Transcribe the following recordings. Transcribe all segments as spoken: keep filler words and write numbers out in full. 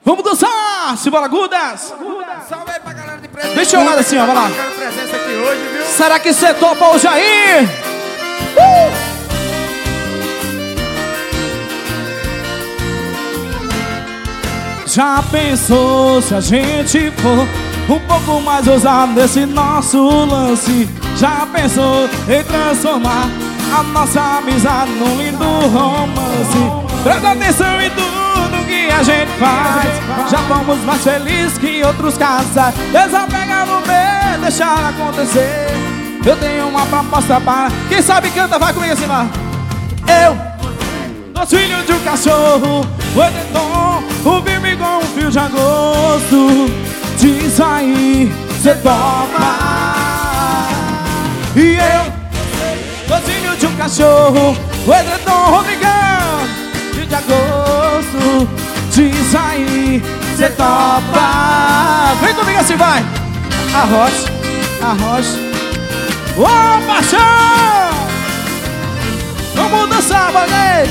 Vamos dançar, Simbora Gudas. Salve aí pra galera de presente. Deixa eu olhar assim, ó, vai lá. Quero presença aqui hoje, viu? Será que você topa hoje aí? Uh! Já pensou se a gente for um pouco mais ousado nesse nosso lance? Já pensou em transformar a nossa amizade num lindo romance? Presta atenção em tudo que a gente faz. Já fomos mais felizes que outros casais. Desapega no meio, deixar acontecer. Eu tenho uma proposta para quem sabe canta, vai comigo assim lá. Eu, nosso filho de um cachorro, o edredom, o bico igual um fio de agosto. Diz aí, cê topa. E eu, nosso filho de um cachorro, o edredom, Rodrigão, fio de agosto. Diz aí, cê topa. Vem comigo assim, vai. Arrocha, arrocha. Ô, oh, paixão! Vamos dançar, valeu!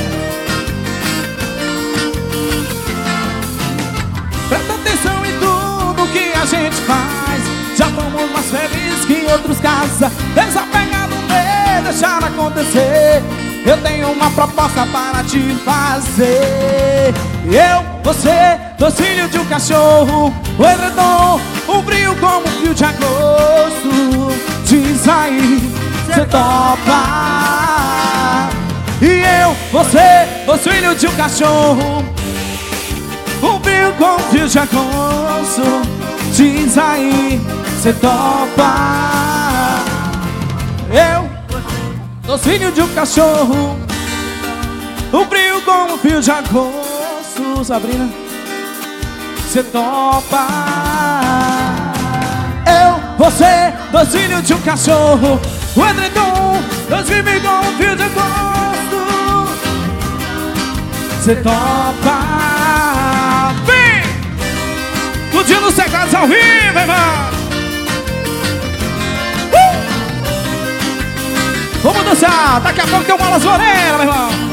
Presta atenção em tudo que a gente faz. Já fomos mais felizes que em outros casas. Desapegar no meio, deixar acontecer. Eu tenho uma proposta para te fazer. Eu, você, dois filhos de um cachorro, o edredom, um brilho como um fio de agosto. Diz aí, cê topa. E eu, você, dois filhos de um cachorro, um brilho como um fio de agosto. Diz aí, cê topa. Eu, dois filhos de um cachorro, um brilho como um fio de agosto. Sabrina, cê topa. Eu, você, dois filhos de um cachorro, o edredom, dois vivem com um fio de agosto. Cê topa. Vem! Curtindo os teclados ao vivo, irmão. Uh! Vamos dançar, daqui a pouco tem um Malas Morena, meu irmão.